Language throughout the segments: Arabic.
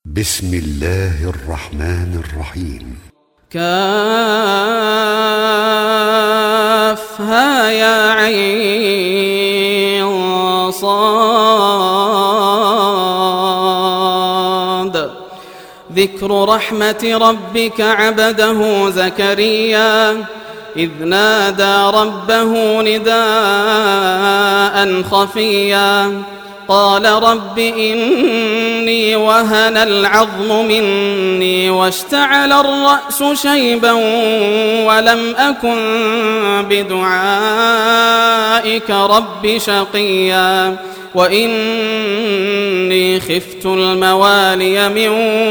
بسم الله الرحمن الرحيم. كافها يا عين صاد. ذكر رحمة ربك عبده زكريا إذ نادى ربه نداء خفيا قال رب إني وهن العظم مني واشتعل الرأس شيبا ولم أكن بدعائك رب شقيا وإني خفت الموالي من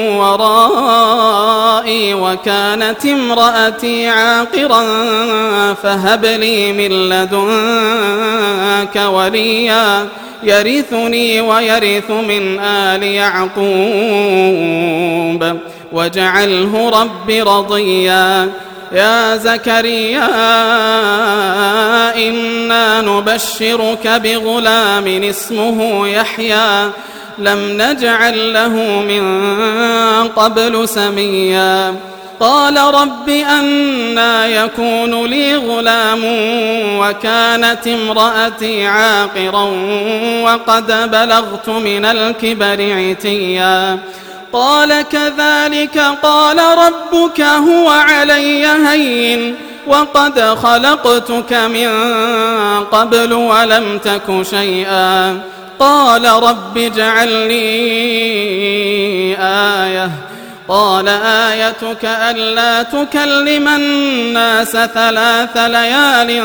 ورائي وكانت امرأتي عاقرا فهب لي من لدنك وليا يرثني ويرث من آل يعقوب واجعله رب رضيا. يا زكريا إنا نبشرك بغلام اسمه يحيى لم نجعل له من قبل سميا. قال رب أنى يكون لي غلام وكانت امرأتي عاقرا وقد بلغت من الكبر عتيا. قال كذلك قال ربك هو علي هين وقد خلقتك من قبل ولم تك شيئا. قال رب اجعل لي آية قال آيتك ألا تكلم الناس 3 ليال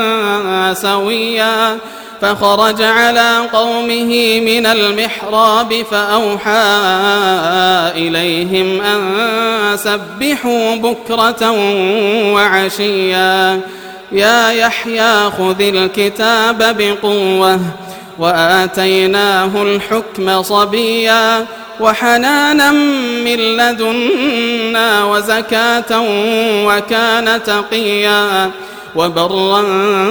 سويا. فخرج على قومه من المحراب فأوحى إليهم أن سبحوا بكرة وعشيا. يا يحيى خذ الكتاب بقوة وآتيناه الحكم صبيا وحنانا من لدنا وزكاة وكان تقيا وبرا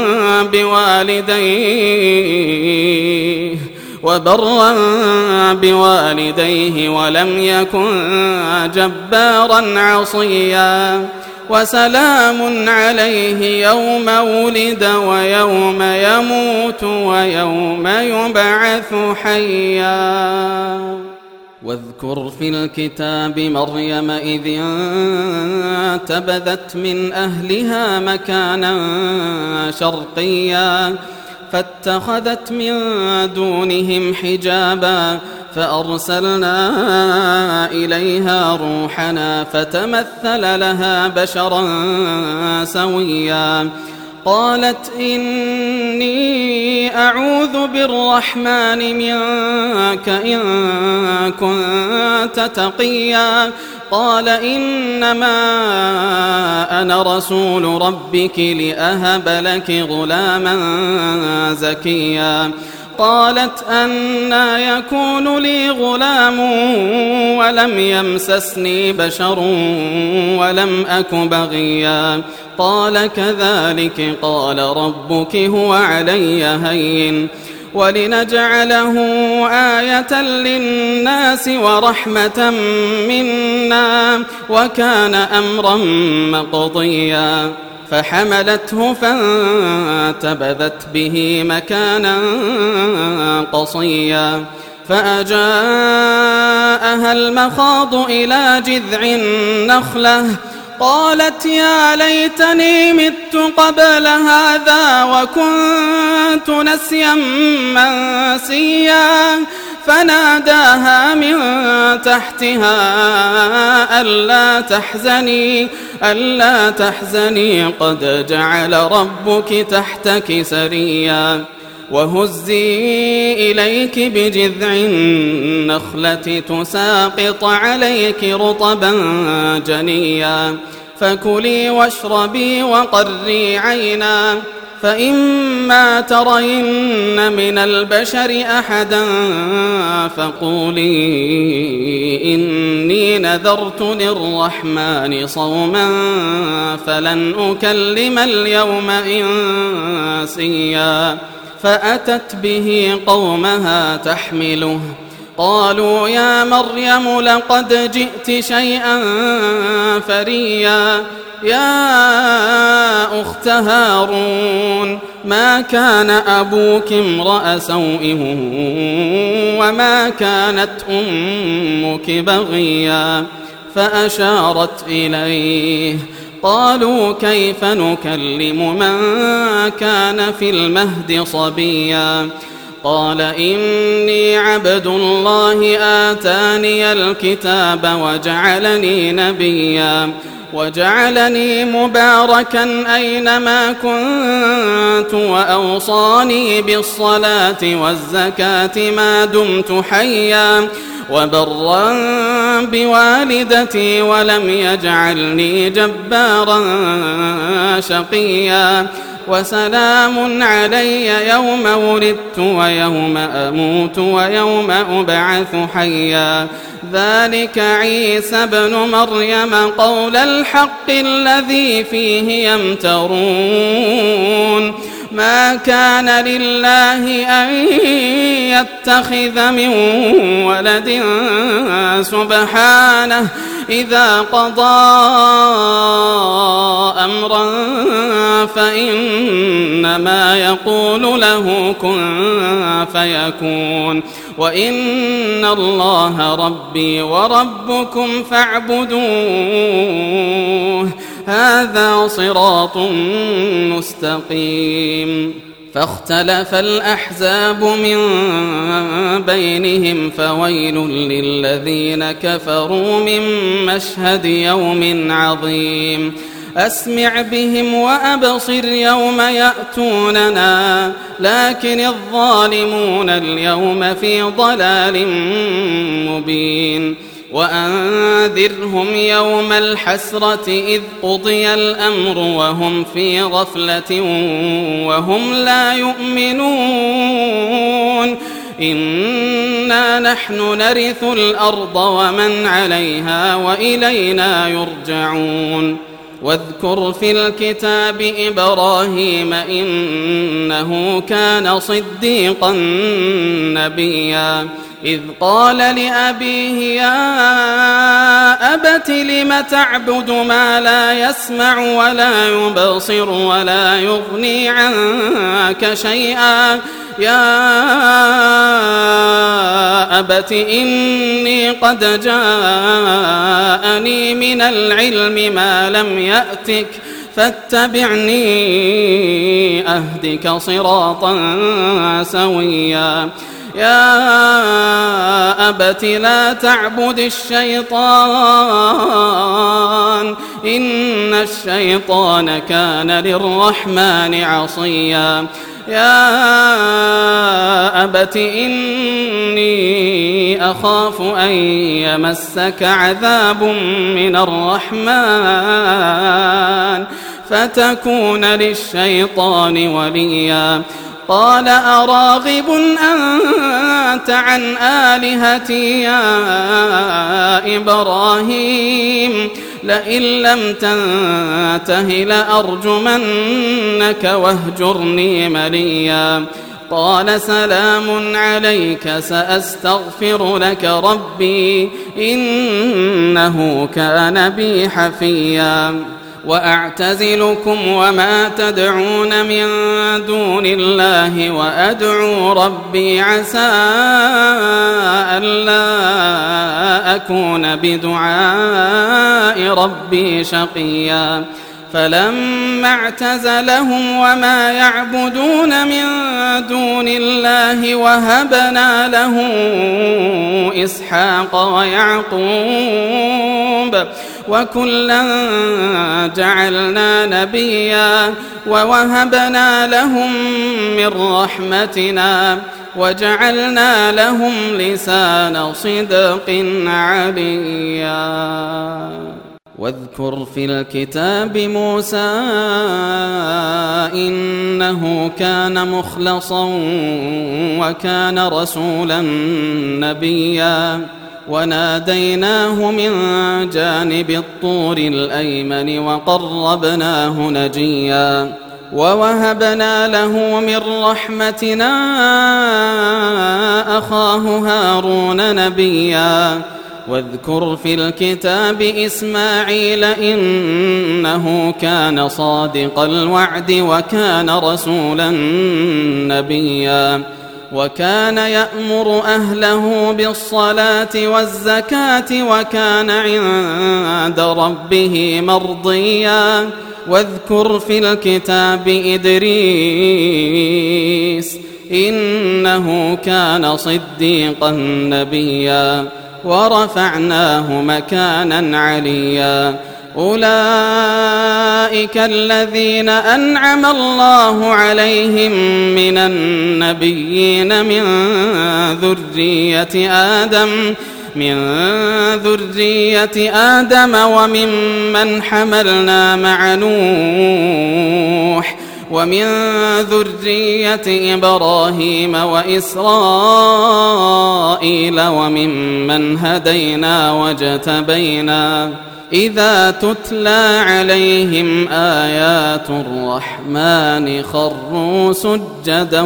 بوالديه ولم يكن جبارا عصيا. وسلام عليه يوم ولد ويوم يموت ويوم يبعث حيا. واذكر في الكتاب مريم إذ انتبذت من أهلها مكانا شرقيا فاتخذت من دونهم حجابا فأرسلنا إليها روحنا فتمثل لها بشرا سويا. قالت إني أعوذ بالرحمن منك إن كنت تقيا. قال إنما أنا رسول ربك لأهب لك غلاما زكيا. قالت أنى يكون لي غلام ولم يمسسني بشر ولم أك بغيا. قال كذلك قال ربك هو علي هين ولنجعله آية للناس ورحمة منا وكان أمرا مقضيا. فحملته فانتبذت به مكانا قصيا فأجاءها المخاض إلى جذع النخلة قالت يا ليتني مت قبل هذا وكنت نسيا منسيا. فناداها من تحتها ألا تحزني قد جعل ربك تحتك سريا. وهزي إليك بجذع النخلة تساقط عليك رطبا جنيا. فكلي واشربي وقري عينا فإما ترين من البشر أحدا فقولي إني نذرت للرحمن صوما فلن أكلم اليوم إنسيا. فأتت به قومها تحمله قالوا يا مريم لقد جئت شيئا فريا يا أخت هارون ما كان أبوك امرأ سوء وما كانت أمك بغيا فأشارت إليه قالوا كيف نكلم من كان في المهد صبيا قال إني عبد الله آتاني الكتاب وجعلني نبيا وجعلني مباركا أينما كنت وأوصاني بالصلاة والزكاة ما دمت حيا وبرا بوالدتي ولم يجعلني جبارا شقيا وسلام علي يوم ولدت ويوم أموت ويوم أبعث حيا ذلك عيسى ابن مريم قول الحق الذي فيه يمترون ما كان لله أن يتخذ من ولد سبحانه إذا قضى أمرا فإنما يقول له كن فيكون وإن الله ربي وربكم فاعبدوه هذا صراط مستقيم فاختلف الأحزاب من بينهم فويل للذين كفروا من مشهد يوم عظيم أسمع بهم وأبصر يوم يأتوننا لكن الظالمون اليوم في ضلال مبين وأنذرهم يوم الحسرة إذ قضي الأمر وهم في غفلة وهم لا يؤمنون إنا نحن نرث الأرض ومن عليها وإلينا يرجعون واذكر في الكتاب إبراهيم إنه كان صديقا نبيا إذ قال لأبيه يا أبت لم تعبد ما لا يسمع ولا يبصر ولا يغني عنك شيئا يا أبت إني قد جاءني من العلم ما لم يأتك فاتبعني أهدك صراطا سويا يا أبت لا تعبد الشيطان إن الشيطان كان للرحمن عصيا يا أبت إني أخاف أن يمسك عذاب من الرحمن فتكون للشيطان وليا قال أراغب أنت عن آلهتي يا إبراهيم لئن لم تنته لأرجمنك واهجرني مليا قال سلام عليك سأستغفر لك ربي إنه كان بي حفيا وأعتزلكم وما تدعون من دون الله وأدعو ربي عسى ألا أكون بدعاء ربي شقيا فلما اعتزلهم وما يعبدون من دون الله وهبنا له إسحاق ويعقوب وكلا جعلنا نبيا ووهبنا لهم من رحمتنا وجعلنا لهم لسان صدق عليا واذكر في الكتاب موسى إنه كان مخلصا وكان رسولا نبيا وناديناه من جانب الطور الأيمن وقربناه نجيا ووهبنا له من رحمتنا أخاه هارون نبيا واذكر في الكتاب إسماعيل إنه كان صادق الوعد وكان رسولا نبيا وكان يأمر أهله بالصلاة والزكاة وكان عند ربه مرضيا واذكر في الكتاب إدريس إنه كان صديقا نبيا ورفعناه مكانا عليا أولئك الذين أنعم الله عليهم من النبيين من ذرية آدم وممن حملنا مع نوح ومن ذرية إبراهيم وإسرائيل وممن هدينا واجتبينا إذا تتلى عليهم آيات الرحمن خروا سجدا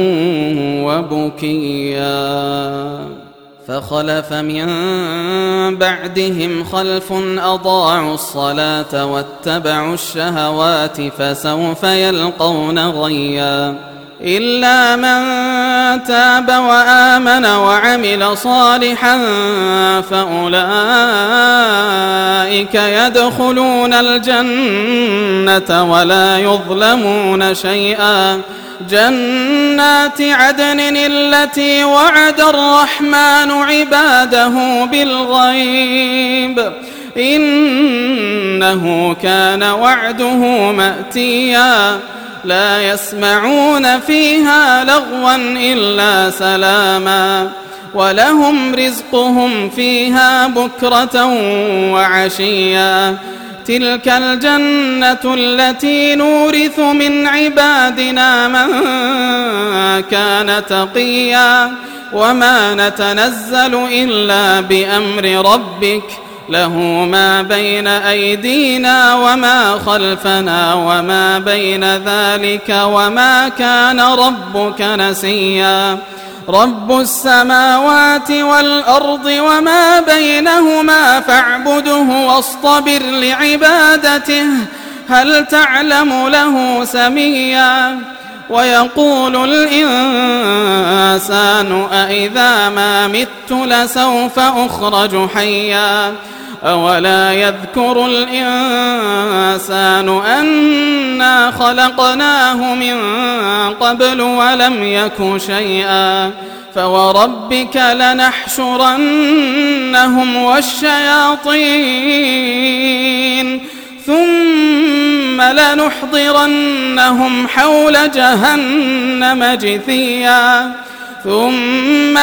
وبكيا فخلف من بعدهم خلف أضاعوا الصلاة واتبعوا الشهوات فسوف يلقون غيا إلا من تاب وآمن وعمل صالحا فأولئك يدخلون الجنة ولا يظلمون شيئا جنات عدن التي وعد الرحمن عباده بالغيب إنه كان وعده مأتيا لا يسمعون فيها لغوا إلا سلاما ولهم رزقهم فيها بكرة وعشيا تلك الجنة التي نورث من عبادنا من كان تقيا وما نتنزل إلا بأمر ربك له ما بين أيدينا وما خلفنا وما بين ذلك وما كان ربك نسيا رب السماوات والأرض وما بينهما فاعبده واصطبر لعبادته هل تعلم له سميا ويقول الإنسان أإذا ما مت لسوف أخرج حيا أولا يذكر الإنسان أنا خلقناه من قبل ولم يك شيئا فوربك لنحشرنهم والشياطين ثم لنحضرنهم حول جهنم جثيا ثم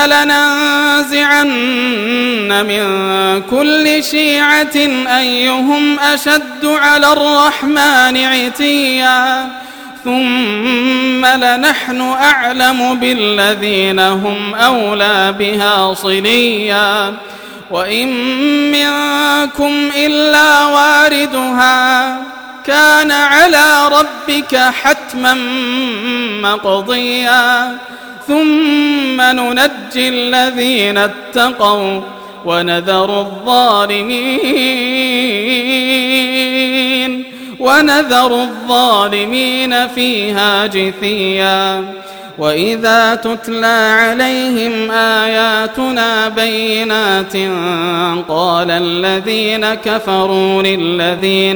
لننزعن من كل شيعة أيهم أشد على الرحمن عتيا ثم لنحن أعلم بالذين هم أولى بها صليا وإن منكم إلا واردها كان على ربك حتما مقضيا ثم ننجي الذين اتقوا ونذر الظالمين فيها جثيا وإذا تتلى عليهم آياتنا بينات قال الذين كفروا للذين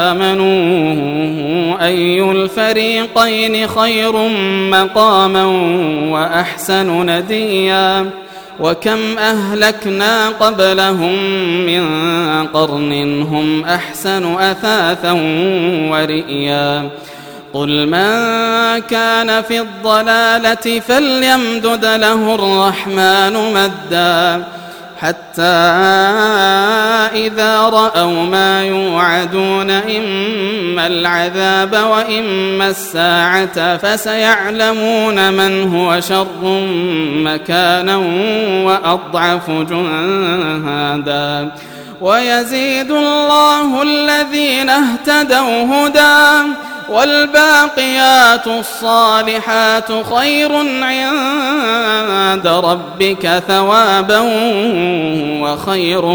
آمنوا أي الفريقين خير مقاما وأحسن نديا وكم أهلكنا قبلهم من قرن هم أحسن أثاثا ورئيا قل من كان في الضلالة فليمدد له الرحمن مدا حتى إذا رأوا ما يوعدون إما العذاب وإما الساعة فسيعلمون من هو شر مكانا وأضعف جهادا ويزيد الله الذين اهتدوا هدى والباقيات الصالحات خير عند ربك ثوابا وخير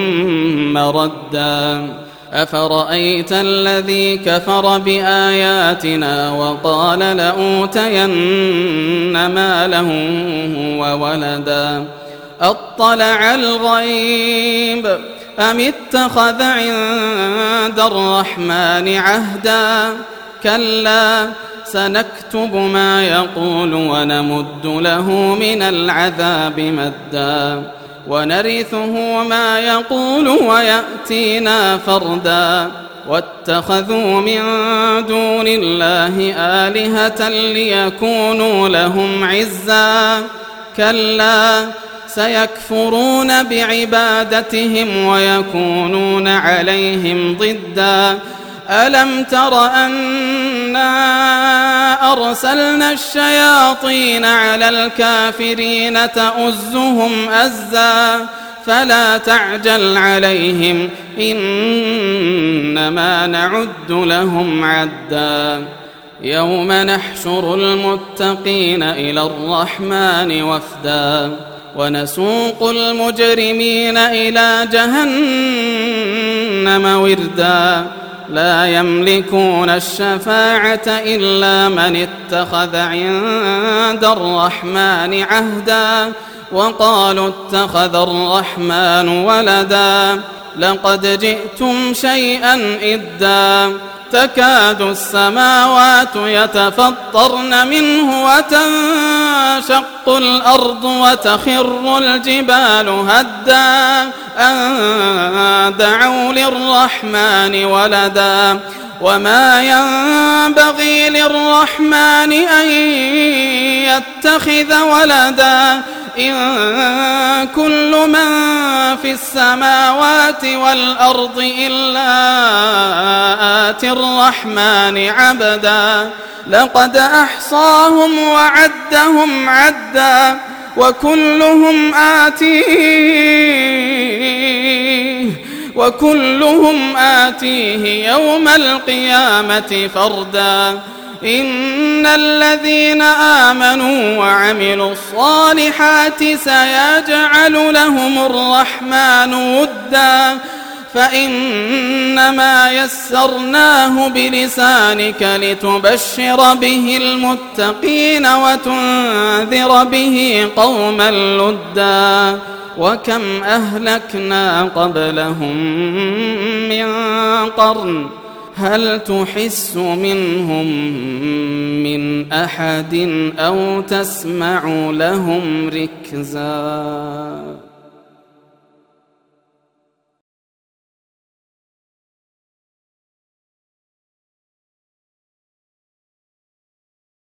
مردا أفرأيت الذي كفر بآياتنا وقال لأوتين مالا وولدا أطلع الغيب أم اتخذ عند الرحمن عهدا كلا سنكتب ما يقول ونمد له من العذاب مدا ونرثه ما يقول ويأتينا فردا واتخذوا من دون الله آلهة ليكونوا لهم عزا كلا سيكفرون بعبادتهم ويكونون عليهم ضدا ألم تر أنا أرسلنا الشياطين على الكافرين تؤزهم أزا فلا تعجل عليهم إنما نعد لهم عدا يوم نحشر المتقين إلى الرحمن وفدا ونسوق المجرمين إلى جهنم وردا لا يملكون الشفاعة إلا من اتخذ عند الرحمن عهدا وقالوا اتخذ الرحمن ولدا لقد جئتم شيئا إدا تكاد السماوات يتفطرن منه وتنشق الأرض وتخر الجبال هدا أن دعوا للرحمن ولدا وما ينبغي للرحمن أن يتخذ ولدا إن كل من في السماوات والأرض إلا آتي الرحمن عبدا لقد أحصاهم وعدهم عدا وكلهم آتيه يوم القيامة فردا إن الذين آمنوا وعملوا الصالحات سيجعل لهم الرحمن ودا فإنما يسرناه بلسانك لتبشر به المتقين وتنذر به قوما لدا وكم أهلكنا قبلهم من قرن هل تحس منهم من أحد أو تسمع لهم ركزا